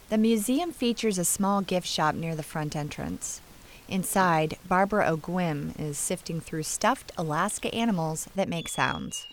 The museum features a small gift shop near the front entrance. Inside, Barbara O'Gwim is sifting through stuffed Alaska animals that make sounds.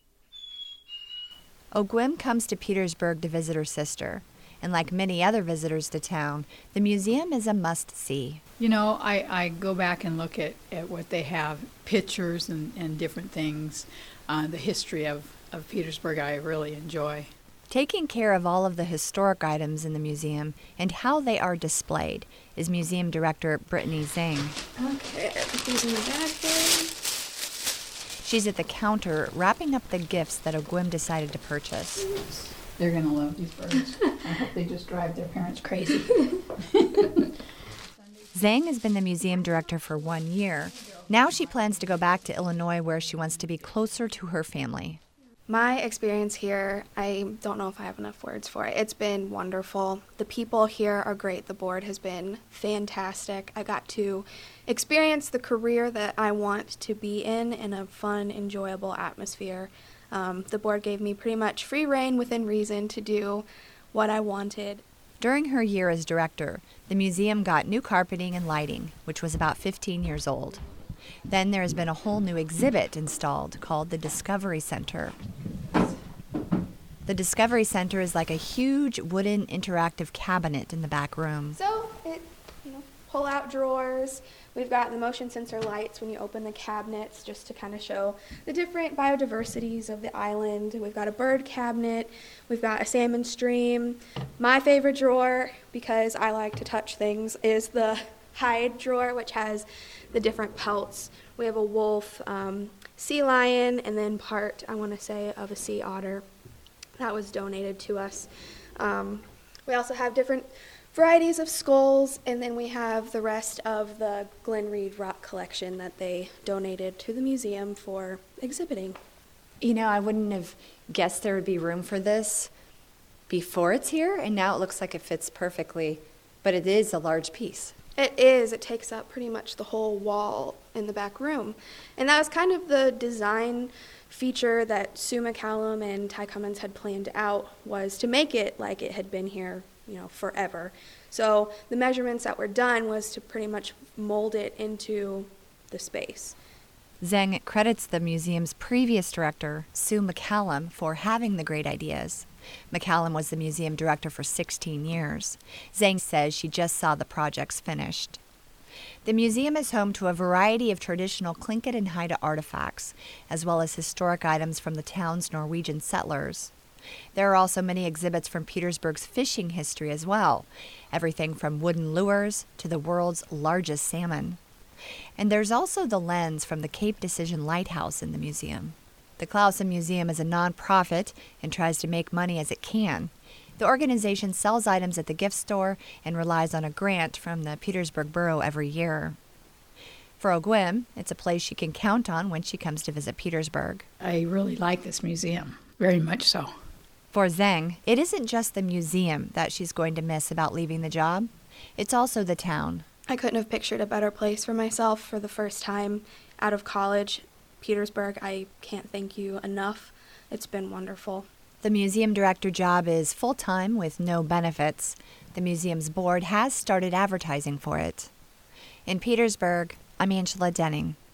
O'Gwim comes to Petersburg to visit her sister, and like many other visitors to town, the museum is a must-see. You know, I go back and look at what they have, pictures and different things, the history of Petersburg I really enjoy. Taking care of all of the historic items in the museum and how they are displayed is Museum Director Brittany Zhang. Okay, put these in the bag there. She's at the counter wrapping up the gifts that O'Gwim decided to purchase. They're going to love these birds. I hope they just drive their parents crazy. Zhang has been the museum director for 1 year. Now she plans to go back to Illinois where she wants to be closer to her family. My experience here, I don't know if I have enough words for it. It's been wonderful. The people here are great. The board has been fantastic. I got to experience the career that I want to be in a fun, enjoyable atmosphere. The board gave me pretty much free rein within reason to do what I wanted. During her year as director, the museum got new carpeting and lighting, which was about 15 years old. Then there has been a whole new exhibit installed called the Discovery Center. The Discovery Center is like a huge wooden interactive cabinet in the back room. So pull out drawers. We've got the motion sensor lights when you open the cabinets just to kind of show the different biodiversities of the island. We've got a bird cabinet. We've got a salmon stream. My favorite drawer, because I like to touch things, is the hide drawer, which has the different pelts. We have a wolf, sea lion, and then part, I want to say, of a sea otter that was donated to us. We also have different varieties of skulls, and then we have the rest of the Glen Reed rock collection that they donated to the museum for exhibiting. You know, I wouldn't have guessed there would be room for this before it's here, and now it looks like it fits perfectly, but it is a large piece. It is. It takes up pretty much the whole wall in the back room. And that was kind of the design feature that Sue McCallum and Ty Cummins had planned out, was to make it like it had been here, forever. So the measurements that were done was to pretty much mold it into the space. Zhang credits the museum's previous director, Sue McCallum, for having the great ideas. McCallum was the museum director for 16 years. Zhang says she just saw the projects finished. The museum is home to a variety of traditional Tlingit and Haida artifacts, as well as historic items from the town's Norwegian settlers. There are also many exhibits from Petersburg's fishing history as well, everything from wooden lures to the world's largest salmon. And there's also the lens from the Cape Decision Lighthouse in the museum. The Clausen Museum is a nonprofit and tries to make money as it can. The organization sells items at the gift store and relies on a grant from the Petersburg Borough every year. For O'Gwim, it's a place she can count on when she comes to visit Petersburg. I really like this museum, very much so. For Zhang, it isn't just the museum that she's going to miss about leaving the job. It's also the town. I couldn't have pictured a better place for myself for the first time out of college. Petersburg, I can't thank you enough. It's been wonderful. The museum director job is full-time with no benefits. The museum's board has started advertising for it. In Petersburg, I'm Angela Denning.